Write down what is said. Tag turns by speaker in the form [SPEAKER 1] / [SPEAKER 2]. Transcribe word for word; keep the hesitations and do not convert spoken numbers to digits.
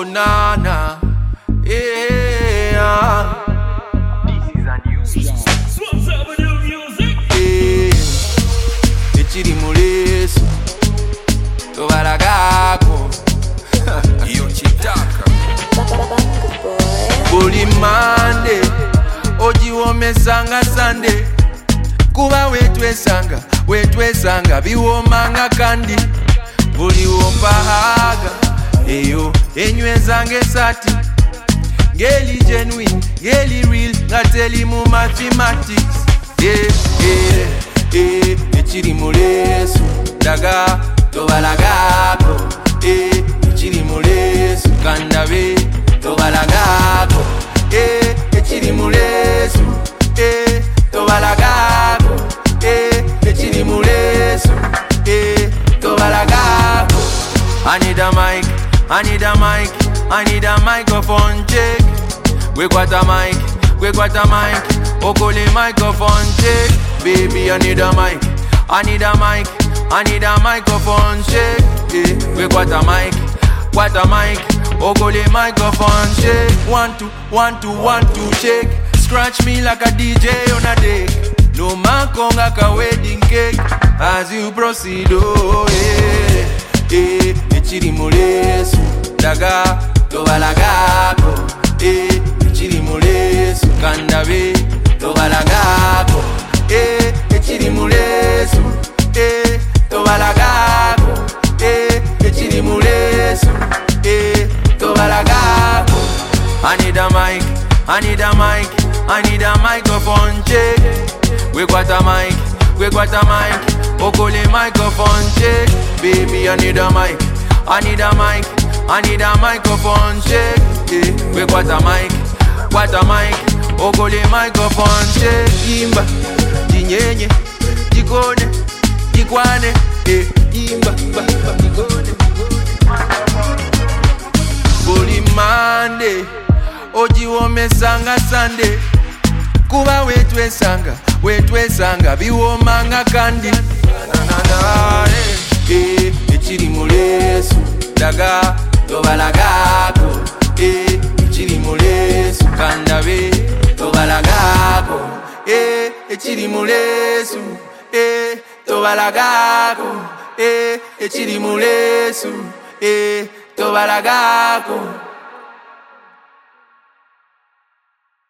[SPEAKER 1] nana, yeah.
[SPEAKER 2] This is a new Swamps Avenue music.
[SPEAKER 1] Yeah. Echiri muleso, tobalagako.
[SPEAKER 2] Yo chitaka.
[SPEAKER 1] Buli Monday, ojiwomesanga Sunday. Kuba wetwesanga, wetwesanga biwomanga kandi. Buli wompahaga, eyo enywezange sati. Ngeli genuine, ngeli real, ngateli mu mathematics. Yeah, yeah, yeah. Echiri muleso, daga tobalagako. Eh, echiri muleso, kandabe tobalagako. Eh, echiri muleso, eh, tobalagako. Eh, echiri muleso, eh, tobalagako. I need a mic, I need a mic, I need a microphone check. We got a mic, we got a mic. Okole microphone check. Baby, I need a mic, I need a mic, I need a microphone check. Yeah, we got a mic, got a mic. Okole microphone check. One two, one two, one two check. Scratch me like a D J on a deck. No man conga ka wedding cake. As you proceed, oh yeah, yeah. Echiri muleso, daga tobalagako. Eh, echiri muleso, kandabe tobalagako. Eh, echiri muleso, eh, tobalagako. Eh, echiri muleso, eh, tobalagako. I need a mic, I need a mic, I need a microphone check. We got a mic, we got a mic. Okole microphone check. Baby, I need a mic, I need a mic, I need a microphone check. Yeah, we got a mic, got a mic. Okole microphone check. Imba, jinyenye, jikone, jikwane. Eh, imba, ba, ba, jikone. Buli Monday, ojiwomesanga Sunday. Kuba wetwesanga, wetwesanga biwomanga kandi. Eh, echiri muleso, daga tobalagako. Eh, echiri muleso, kandabe tobalagako. Eh, echiri muleso, eh, tobalagako. Eh, echiri muleso, eh, tobalagako.